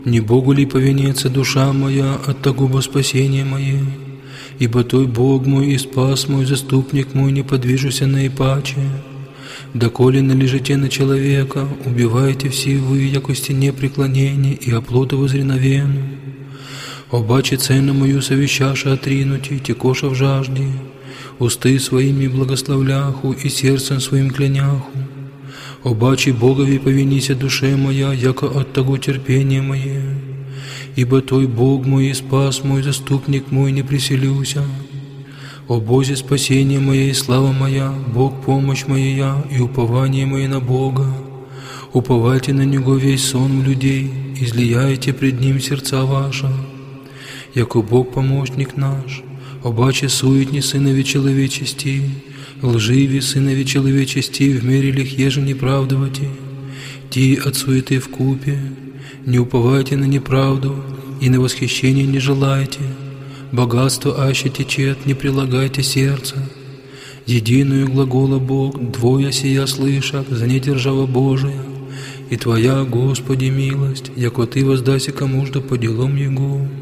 Не Богу ли повинится душа моя от того во спасения мое? Ибо Той Бог мой и спас мой, заступник мой, не подвижуся наипаче. Доколе належите на человека, убивайте все вы, яко стене преклонения и оплота возреновену. Обаче цену мою совещаша отринути, текоша в жажде, усты своими благословляху и сердцем своим кляняху. Обаче Богови повинися душе моя, яко от того терпения мое. Ибо Той Бог мой и спас мой, заступник мой, не приселюся. О Бозе спасение мое и слава моя, Бог помощь моя и упование мое на Бога. Уповайте на Него весь сон людей, излияйте пред Ним сердца ваши. Яко Бог помощник наш, обаче суетни сынови человечести, лживи сынови человечести, в мере лих еже неправдовати, ти от суеты вкупе, не уповайте на неправду и на восхищение не желайте, богатство аще течет, не прилагайте сердца. Единую глагола Бог, двое сия слыша, за недержава Божия, и Твоя, Господи, милость, яко Ты воздайся кому жда по делам Его.